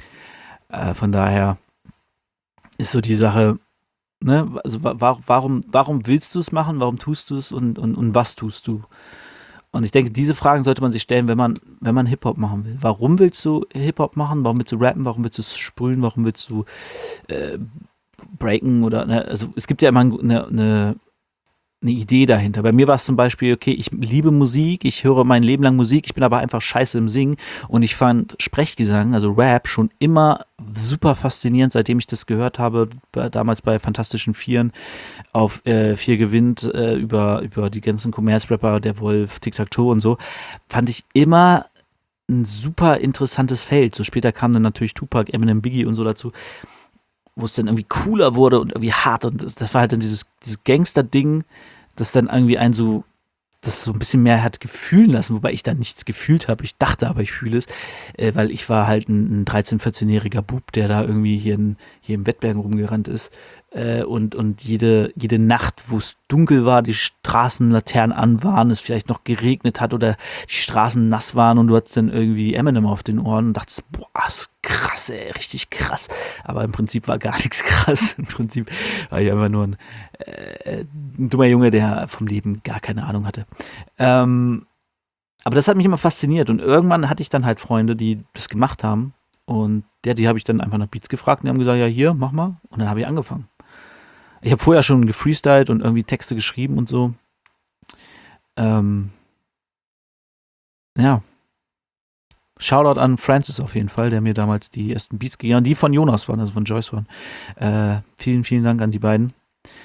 S1: Äh, von daher ist so die Sache, ne, also wa wa warum warum willst du es machen? Warum tust du es und und und was tust du? Und ich denke, diese Fragen sollte man sich stellen, wenn man wenn man Hip-Hop machen will. Warum willst du Hip-Hop machen? Warum willst du rappen? Warum willst du sprühen? Warum willst du, äh, breaken oder ne, also, es gibt ja immer 'n 'ne 'ne 'ne Idee dahinter. Bei mir war es zum Beispiel, okay, ich liebe Musik, ich höre mein Leben lang Musik, ich bin aber einfach scheiße im Singen und ich fand Sprechgesang, also Rap, schon immer super faszinierend, seitdem ich das gehört habe, bei, damals bei Fantastischen Vieren auf äh, Vier gewinnt, äh, über, über die ganzen Kommerzrapper, der Wolf, Tic-Tac-Toe und so, fand ich immer ein super interessantes Feld. So später kamen dann natürlich Tupac, Eminem, Biggie und so dazu, wo es dann irgendwie cooler wurde und irgendwie hart und das war halt dann dieses, dieses Gangster-Ding, das dann irgendwie einen so, das so ein bisschen mehr hat gefühlen lassen, wobei ich dann nichts gefühlt habe. Ich dachte aber, ich fühle es, äh, weil ich war halt ein, ein dreizehn-, vierzehn-jähriger Bub, der da irgendwie hier, in, hier im Wettbergen rumgerannt ist. Äh, und und jede, jede Nacht, wo es dunkel war, die Straßenlaternen an waren, es vielleicht noch geregnet hat oder die Straßen nass waren und du hattest dann irgendwie Eminem auf den Ohren und dachtest, boah, ist krass, ey, richtig krass. Aber im Prinzip war gar nichts krass. Im Prinzip war ich einfach nur ein, äh, ein dummer Junge, der vom Leben gar keine Ahnung hatte. Ähm, aber das hat mich immer fasziniert und irgendwann hatte ich dann halt Freunde, die das gemacht haben und der, die habe ich dann einfach nach Beats gefragt und die haben gesagt, ja hier, mach mal und dann habe ich angefangen. Ich habe vorher schon gefreestylt und irgendwie Texte geschrieben und so. Ähm, ja, Shoutout an Francis auf jeden Fall, der mir damals die ersten Beats gegeben hat, die von Jonas waren, also von Joyce waren. Äh, vielen, vielen Dank an die beiden.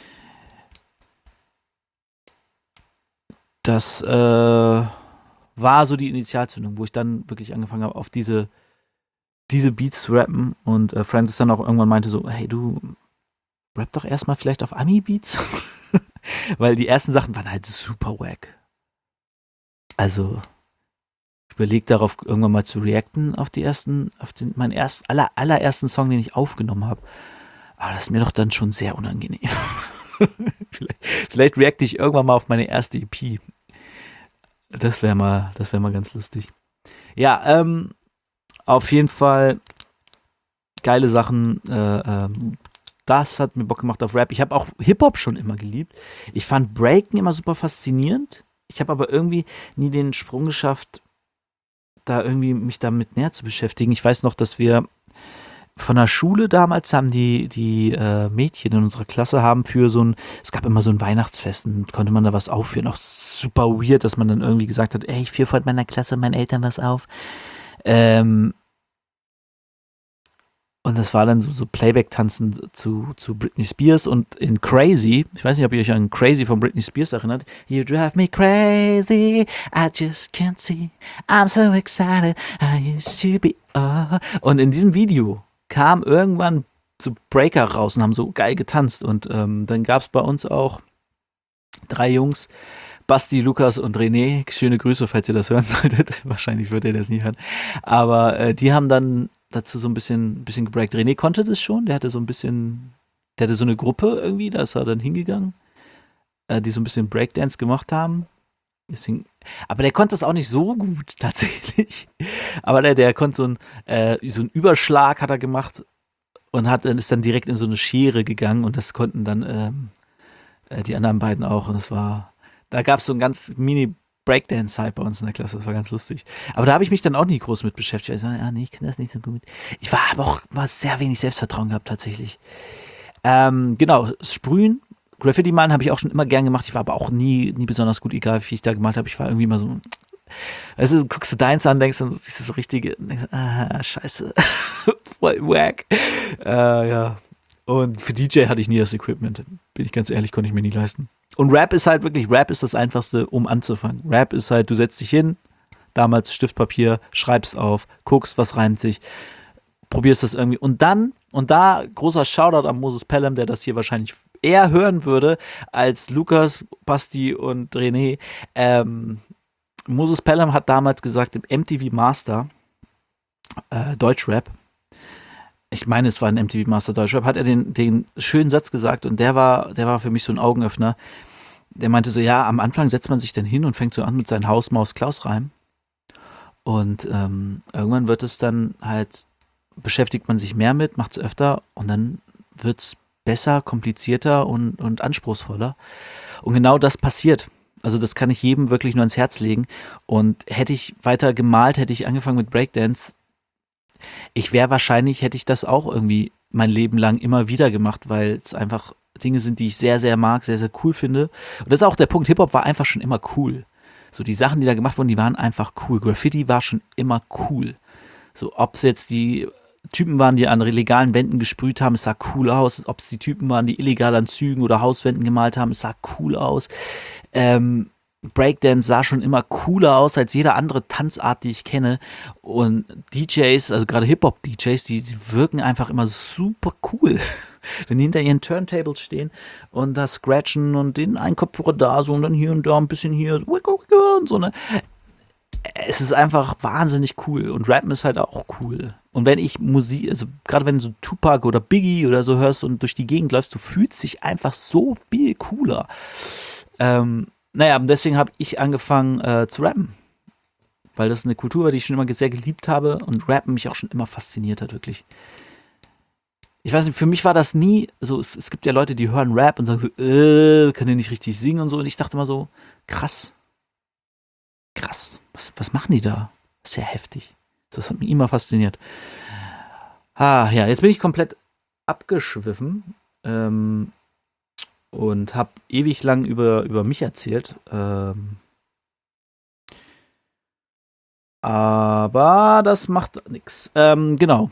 S1: Das äh, war so die Initialzündung, wo ich dann wirklich angefangen habe, auf diese, diese Beats zu rappen und äh, Francis dann auch irgendwann meinte so, hey du, rap doch erstmal vielleicht auf Ami-Beats. Weil die ersten Sachen waren halt super wack. Also, ich überlege darauf, irgendwann mal zu reacten auf die ersten, auf den, meinen ersten, aller, allerersten Song, den ich aufgenommen habe. Aber das ist mir doch dann schon sehr unangenehm. vielleicht, vielleicht reacte ich irgendwann mal auf meine erste E P. Das wäre mal, das wäre mal ganz lustig. Ja, ähm, auf jeden Fall geile Sachen. Äh, ähm, das hat mir Bock gemacht auf Rap. Ich habe auch Hip-Hop schon immer geliebt. Ich fand Breaken immer super faszinierend. Ich habe aber irgendwie nie den Sprung geschafft, da irgendwie mich damit näher zu beschäftigen. Ich weiß noch, dass wir von der Schule damals haben die, die äh, Mädchen in unserer Klasse haben für so ein, es gab immer so ein Weihnachtsfest und konnte man da was aufführen. Auch super weird, dass man dann irgendwie gesagt hat, ey, ich führe vor meiner Klasse meinen Eltern was auf. Ähm, Und das war dann so, so Playback-Tanzen zu, zu Britney Spears und in Crazy, ich weiß nicht, ob ihr euch an Crazy von Britney Spears erinnert, You drive me crazy, I just can't see, I'm so excited, I used to be, oh. Und in diesem Video kam irgendwann so Breaker raus und haben so geil getanzt und ähm, dann gab es bei uns auch drei Jungs, Basti, Lukas und René, schöne Grüße, falls ihr das hören solltet, wahrscheinlich wird ihr das nie hören, aber äh, die haben dann dazu so ein bisschen, bisschen gebreakt. René konnte das schon, der hatte so ein bisschen, der hatte so eine Gruppe irgendwie, da ist er dann hingegangen, äh, die so ein bisschen Breakdance gemacht haben. Deswegen, aber der konnte das auch nicht so gut, tatsächlich. Aber der, der konnte so einen, äh, so einen Überschlag hat er gemacht und hat, dann ist dann direkt in so eine Schere gegangen und das konnten dann ähm, äh, die anderen beiden auch. Und das war, da gab es so ein ganz mini Breakdance-Hype bei uns in der Klasse, das war ganz lustig. Aber da habe ich mich dann auch nie groß mit beschäftigt. Ich dachte, ja, nee, ich kann das nicht so gut. Ich war aber auch mal sehr wenig Selbstvertrauen gehabt, tatsächlich. Ähm, genau, Sprühen Graffiti malen habe ich auch schon immer gern gemacht. Ich war aber auch nie, nie besonders gut, egal wie ich da gemalt habe. Ich war irgendwie immer so, weißt du, guckst du deins an, denkst du, siehst du so richtige, denkst, ah, scheiße, voll wack. Äh, ja. Und für D J hatte ich nie das Equipment. Bin ich ganz ehrlich, konnte ich mir nie leisten. Und Rap ist halt wirklich, Rap ist das Einfachste, um anzufangen. Rap ist halt, du setzt dich hin, damals Stift, Papier, schreibst auf, guckst, was reimt sich, probierst das irgendwie. Und dann, und da großer Shoutout an Moses Pelham, der das hier wahrscheinlich eher hören würde als Lukas, Basti und René. Ähm, Moses Pelham hat damals gesagt, im M T V Master, äh, Deutschrap, ich meine, es war ein M T V Master Deutschrap, hat er den, den schönen Satz gesagt und der war, der war für mich so ein Augenöffner. Der meinte so, ja, am Anfang setzt man sich dann hin und fängt so an mit seinen Haus-Maus-Klaus-Reimen. Und ähm, irgendwann wird es dann halt, beschäftigt man sich mehr mit, macht es öfter und dann wird es besser, komplizierter und, und anspruchsvoller. Und genau das passiert. Also das kann ich jedem wirklich nur ans Herz legen. Und hätte ich weiter gemalt, hätte ich angefangen mit Breakdance, ich wäre wahrscheinlich, hätte ich das auch irgendwie mein Leben lang immer wieder gemacht, weil es einfach Dinge sind, die ich sehr, sehr mag, sehr, sehr cool finde. Und das ist auch der Punkt, Hip-Hop war einfach schon immer cool. So die Sachen, die da gemacht wurden, die waren einfach cool. Graffiti war schon immer cool. So ob es jetzt die Typen waren, die an legalen Wänden gesprüht haben, es sah cool aus. Ob es die Typen waren, die illegal an Zügen oder Hauswänden gemalt haben, es sah cool aus. Ähm, Breakdance sah schon immer cooler aus als jede andere Tanzart, die ich kenne. Und D Js, also gerade Hip-Hop-D Js, die, die wirken einfach immer super cool. Wenn die hinter ihren Turntables stehen und da scratchen und den einen Kopfhörer da so und dann hier und da ein bisschen hier und so, ne? Es ist einfach wahnsinnig cool und Rappen ist halt auch cool. Und wenn ich Musik, also gerade wenn du so Tupac oder Biggie oder so hörst und durch die Gegend läufst, du fühlst dich einfach so viel cooler. Ähm, naja, deswegen habe ich angefangen äh, zu rappen. Weil das eine Kultur war, die ich schon immer sehr geliebt habe und Rappen mich auch schon immer fasziniert hat, wirklich. Ich weiß nicht, für mich war das nie, so es, es gibt ja Leute, die hören Rap und sagen so, äh, kann der nicht richtig singen und so. Und ich dachte immer so, krass, krass, was, was machen die da? Sehr heftig. Das hat mich immer fasziniert. Ah, ja, jetzt bin ich komplett abgeschwiffen ähm, und habe ewig lang über, über mich erzählt. Ähm, aber das macht nichts. Ähm, genau.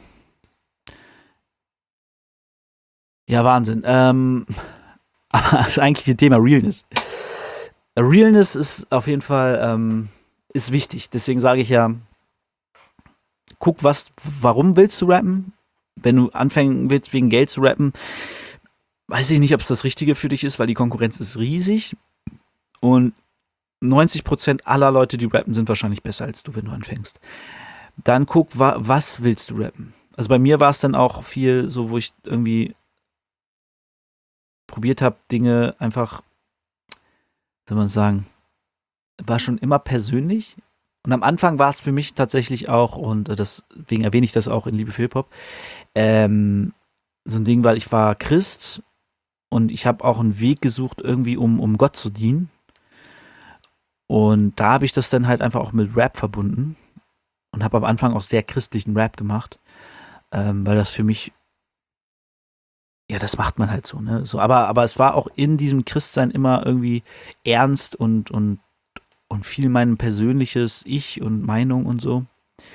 S1: Ja, Wahnsinn. Ähm, aber das eigentliche Thema Realness. Realness ist auf jeden Fall ähm, ist wichtig. Deswegen sage ich ja, guck, was, warum willst du rappen? Wenn du anfangen willst, wegen Geld zu rappen, weiß ich nicht, ob es das Richtige für dich ist, weil die Konkurrenz ist riesig. Und neunzig Prozent aller Leute, die rappen, sind wahrscheinlich besser als du, wenn du anfängst. Dann guck, wa- was willst du rappen? Also bei mir war es dann auch viel so, wo ich irgendwie probiert habe, Dinge einfach, soll man sagen, war schon immer persönlich. Und am Anfang war es für mich tatsächlich auch, und äh, deswegen erwähne ich das auch in Liebe für Hip-Hop, ähm, so ein Ding, weil ich war Christ und ich habe auch einen Weg gesucht, irgendwie, um, um Gott zu dienen. Und da habe ich das dann halt einfach auch mit Rap verbunden und habe am Anfang auch sehr christlichen Rap gemacht, ähm, weil das für mich, ja, das macht man halt so, ne? So, aber, aber es war auch in diesem Christsein immer irgendwie ernst und, und, und viel mein persönliches Ich und Meinung und so.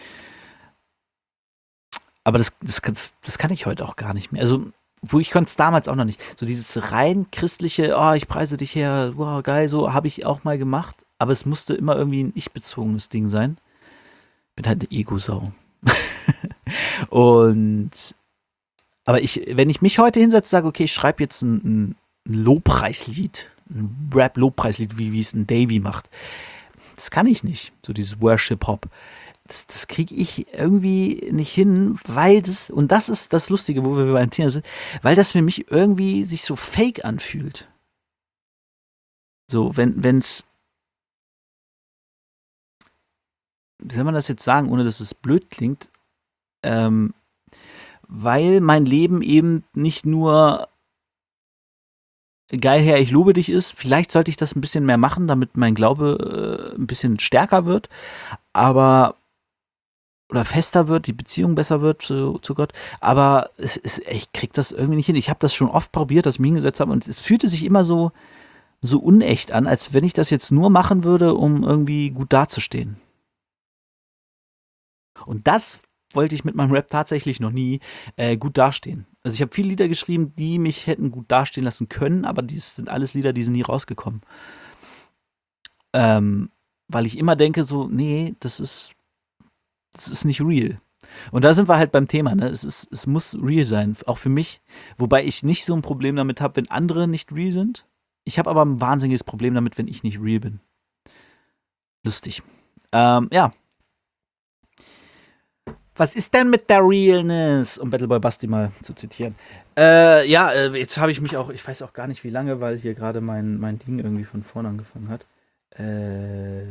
S1: Aber das, das, das, das kann ich heute auch gar nicht mehr. Also, wo ich konnte es damals auch noch nicht. So dieses rein christliche, oh, ich preise dich her, wow, geil, so habe ich auch mal gemacht. Aber es musste immer irgendwie ein ich-bezogenes Ding sein. Bin halt eine Ego-Sau. Und aber ich, wenn ich mich heute hinsetze, sage, okay, ich schreibe jetzt ein, ein, ein Lobpreislied, ein Rap-Lobpreislied, wie, wie es ein Davy macht. Das kann ich nicht, so dieses Worship-Hop. Das, das kriege ich irgendwie nicht hin, weil das, und das ist das Lustige, wo wir beim Thema sind, weil das für mich irgendwie sich so fake anfühlt. So, wenn, wenn's, wie soll man das jetzt sagen, ohne dass es blöd klingt, ähm, weil mein Leben eben nicht nur geil Herr, ich lobe dich ist. Vielleicht sollte ich das ein bisschen mehr machen, damit mein Glaube äh, ein bisschen stärker wird. Aber oder fester wird, die Beziehung besser wird zu, zu Gott. Aber es ist, ich krieg das irgendwie nicht hin. Ich habe das schon oft probiert, dass ich mich hingesetzt habe und es fühlte sich immer so, so unecht an, als wenn ich das jetzt nur machen würde, um irgendwie gut dazustehen. Und das wollte ich mit meinem Rap tatsächlich noch nie äh, gut dastehen. Also ich habe viele Lieder geschrieben, die mich hätten gut dastehen lassen können, aber dies sind alles Lieder, die sind nie rausgekommen. Ähm, weil ich immer denke so, nee, das ist, das ist nicht real. Und da sind wir halt beim Thema, ne? Es, ist, es muss real sein, auch für mich. Wobei ich nicht so ein Problem damit habe, wenn andere nicht real sind. Ich habe aber ein wahnsinniges Problem damit, wenn ich nicht real bin. Lustig. Ähm, ja. Was ist denn mit der Realness? Um Battleboy Basti mal zu zitieren. Äh, ja, äh, jetzt habe ich mich auch, ich weiß auch gar nicht wie lange, weil hier gerade mein, mein Ding irgendwie von vorne angefangen hat. Äh,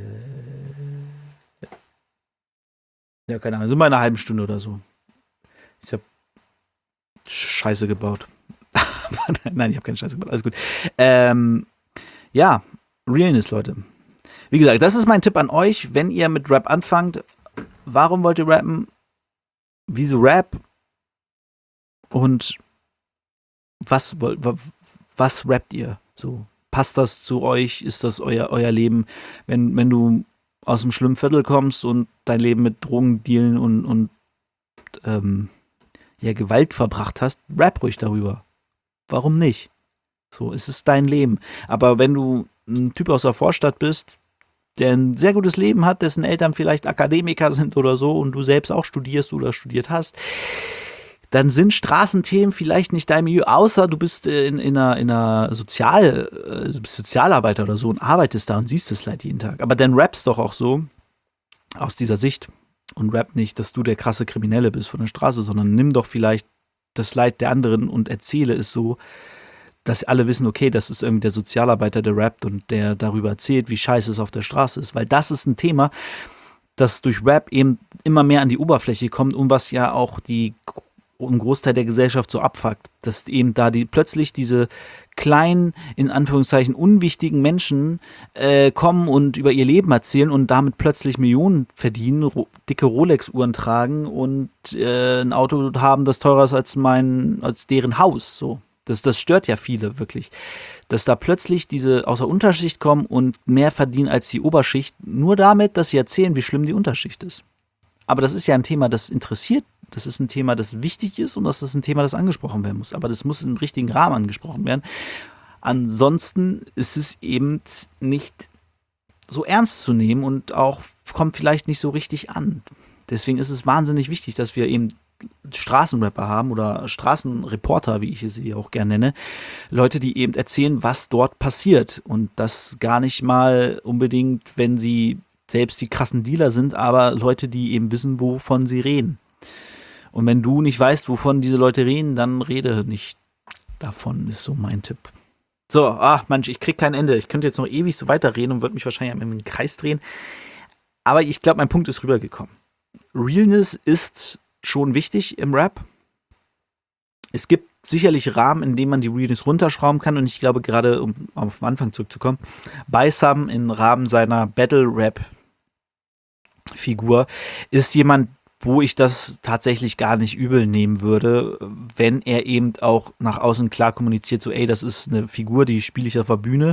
S1: ja, keine Ahnung, sind wir in einer halben Stunde oder so. Ich habe Scheiße gebaut. Nein, ich habe keine Scheiße gebaut, alles gut. Ähm, ja, Realness, Leute. Wie gesagt, das ist mein Tipp an euch, wenn ihr mit Rap anfangt. Warum wollt ihr rappen? Wieso Rap? Und was, was rappt ihr? So, passt das zu euch? Ist das euer, euer Leben? Wenn, wenn du aus einem schlimmen Viertel kommst und dein Leben mit Drogendealen und, und ähm, ja, Gewalt verbracht hast, rap ruhig darüber. Warum nicht? So, es ist dein Leben. Aber wenn du ein Typ aus der Vorstadt bist, der ein sehr gutes Leben hat, dessen Eltern vielleicht Akademiker sind oder so und du selbst auch studierst oder studiert hast, dann sind Straßenthemen vielleicht nicht dein Milieu, außer du bist in, in einer, in einer Sozial, äh, du bist Sozialarbeiter oder so und arbeitest da und siehst das Leid jeden Tag. Aber dann rappst doch auch so aus dieser Sicht und rap nicht, dass du der krasse Kriminelle bist von der Straße, sondern nimm doch vielleicht das Leid der anderen und erzähle es so, dass alle wissen, okay, das ist irgendwie der Sozialarbeiter, der rappt und der darüber erzählt, wie scheiße es auf der Straße ist. Weil das ist ein Thema, das durch Rap eben immer mehr an die Oberfläche kommt und was ja auch die einen Großteil der Gesellschaft so abfuckt, dass eben da die plötzlich diese kleinen, in Anführungszeichen unwichtigen Menschen äh, kommen und über ihr Leben erzählen und damit plötzlich Millionen verdienen, ro- dicke Rolex-Uhren tragen und äh, ein Auto haben, das teurer ist als mein, als deren Haus. So. Das, das stört ja viele wirklich. Dass da plötzlich diese aus der Unterschicht kommen und mehr verdienen als die Oberschicht, nur damit, dass sie erzählen, wie schlimm die Unterschicht ist. Aber das ist ja ein Thema, das interessiert. Das ist ein Thema, das wichtig ist und das ist ein Thema, das angesprochen werden muss. Aber das muss im richtigen Rahmen angesprochen werden. Ansonsten ist es eben nicht so ernst zu nehmen und auch kommt vielleicht nicht so richtig an. Deswegen ist es wahnsinnig wichtig, dass wir eben Straßenrapper haben oder Straßenreporter, wie ich sie auch gerne nenne. Leute, die eben erzählen, was dort passiert. Und das gar nicht mal unbedingt, wenn sie selbst die krassen Dealer sind, aber Leute, die eben wissen, wovon sie reden. Und wenn du nicht weißt, wovon diese Leute reden, dann rede nicht davon, ist so mein Tipp. So, ach Mensch, ich krieg kein Ende. Ich könnte jetzt noch ewig so weiterreden und würde mich wahrscheinlich im Kreis drehen. Aber ich glaube, mein Punkt ist rübergekommen. Realness ist schon wichtig im Rap. Es gibt sicherlich Rahmen, in denen man die Realness runterschrauben kann. Und ich glaube, gerade, um auf den Anfang zurückzukommen, Baisam im Rahmen seiner Battle-Rap-Figur ist jemand, wo ich das tatsächlich gar nicht übel nehmen würde, wenn er eben auch nach außen klar kommuniziert, so ey, das ist eine Figur, die spiele ich auf der Bühne,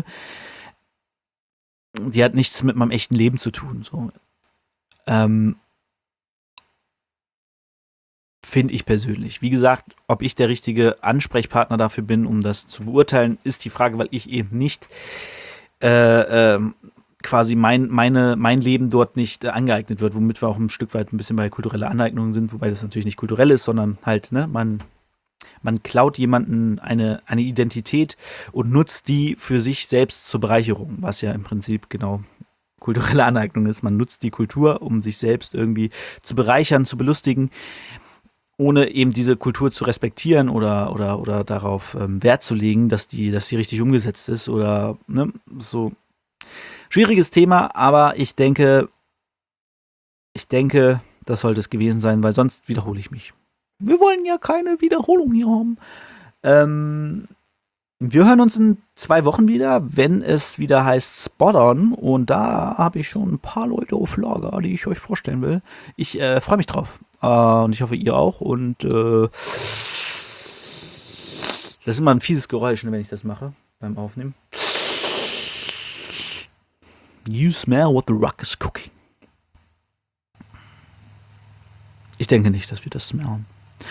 S1: die hat nichts mit meinem echten Leben zu tun. So. Ähm, Finde ich persönlich. Wie gesagt, ob ich der richtige Ansprechpartner dafür bin, um das zu beurteilen, ist die Frage, weil ich eben nicht äh, äh, quasi mein, meine, mein Leben dort nicht äh, angeeignet wird, womit wir auch ein Stück weit ein bisschen bei kultureller Aneignung sind, wobei das natürlich nicht kulturell ist, sondern halt, ne, man, man klaut jemanden eine, eine Identität und nutzt die für sich selbst zur Bereicherung, was ja im Prinzip genau kulturelle Aneignung ist. Man nutzt die Kultur, um sich selbst irgendwie zu bereichern, zu belustigen, ohne eben diese Kultur zu respektieren oder, oder, oder darauf ähm, Wert zu legen, dass die, dass die richtig umgesetzt ist oder ne, so. Schwieriges Thema, aber ich denke, ich denke, das sollte es gewesen sein, weil sonst wiederhole ich mich. Wir wollen ja keine Wiederholung hier haben. Ähm, Wir hören uns in zwei Wochen wieder, wenn es wieder heißt Spot On. Und da habe ich schon ein paar Leute auf Lager, die ich euch vorstellen will. Ich äh, freue mich drauf. Äh, und ich hoffe, ihr auch. Und äh, das ist immer ein fieses Geräusch, wenn ich das mache beim Aufnehmen. You smell what the rock is cooking. Ich denke nicht, dass wir das smellen.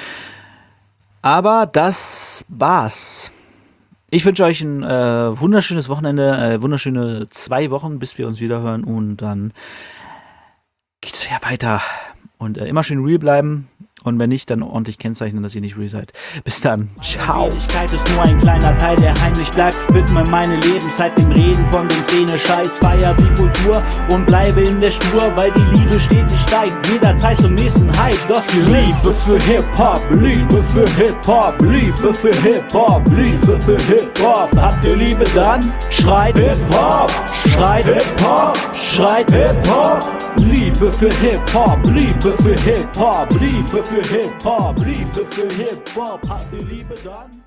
S1: Aber das war's. Ich wünsche euch ein äh, wunderschönes Wochenende, äh, wunderschöne zwei Wochen, bis wir uns wieder hören. Und dann geht's ja weiter. Und äh, immer schön real bleiben. Und wenn nicht, dann ordentlich kennzeichnen, dass ihr nicht real seid. Bis dann. Ciao.
S2: Ehrlichkeit ist nur ein kleiner Teil, der heimlich bleibt. Widme meine Lebenszeit dem Reden von dem Szene-Scheiß. Feier die Kultur und bleibe in der Spur, weil die Liebe stetig steigt. Jederzeit zum nächsten Hype. Das hier Liebe für Hip-Hop, Liebe für Hip-Hop, Liebe für Hip-Hop, Liebe für Hip-Hop. Habt ihr Liebe dann? Schreit Hip-Hop, schreit Hip-Hop, schreit Hip-Hop. Liebe für Hip-Hop, Liebe für Hip-Hop, Liebe für Hip-Hop, Liebe für Hip-Hop. Habt ihr Liebe dann?